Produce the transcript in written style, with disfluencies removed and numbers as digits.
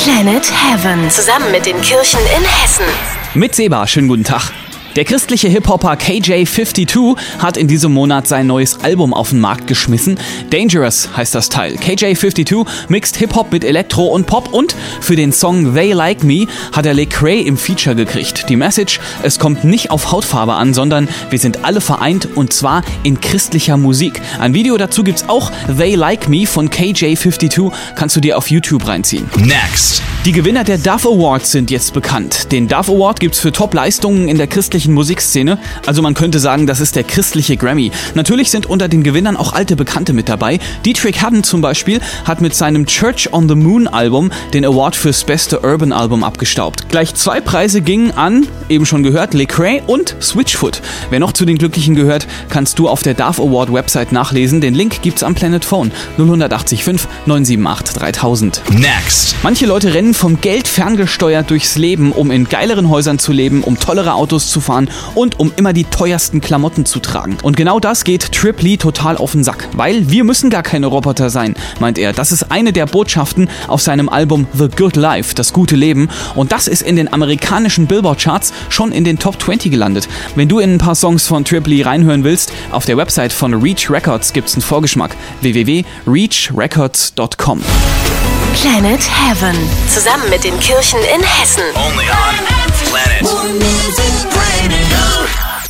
Planet Heaven. Zusammen mit den Kirchen in Hessen. Mit Seba, schönen guten Tag. Der christliche Hip-Hopper KJ52 hat in diesem Monat sein neues Album auf den Markt geschmissen. Dangerous heißt das Teil. KJ52 mixt Hip-Hop mit Elektro und Pop und für den Song They Like Me hat er Lecrae im Feature gekriegt. Die Message, es kommt nicht auf Hautfarbe an, sondern wir sind alle vereint und zwar in christlicher Musik. Ein Video dazu gibt's auch, They Like Me von KJ52, kannst du dir auf YouTube reinziehen. Next. Die Gewinner der Dove Awards sind jetzt bekannt. Den Dove Award gibt's für Top-Leistungen in der christlichen Musikszene. Also man könnte sagen, das ist der christliche Grammy. Natürlich sind unter den Gewinnern auch alte Bekannte mit dabei. Dietrich Haddon zum Beispiel hat mit seinem Church on the Moon Album den Award fürs beste Urban Album abgestaubt. Gleich 2 Preise gingen an, eben schon gehört, Lecrae und Switchfoot. Wer noch zu den Glücklichen gehört, kannst du auf der Dove Award Website nachlesen. Den Link gibt's am Planet Phone 0180 5 978 3000. Next. Manche Leute rennen vom Geld ferngesteuert durchs Leben, um in geileren Häusern zu leben, um tollere Autos zu fahren und um immer die teuersten Klamotten zu tragen. Und genau das geht Trip Lee total auf den Sack. Weil wir müssen gar keine Roboter sein, meint er. Das ist eine der Botschaften auf seinem Album The Good Life, das gute Leben. Und das ist in den amerikanischen Billboard-Charts schon in den Top 20 gelandet. Wenn du in ein paar Songs von Trip Lee reinhören willst, auf der Website von Reach Records gibt's einen Vorgeschmack. www.reachrecords.com. Planet Heaven. Zusammen mit den Kirchen in Hessen. Only on Planet.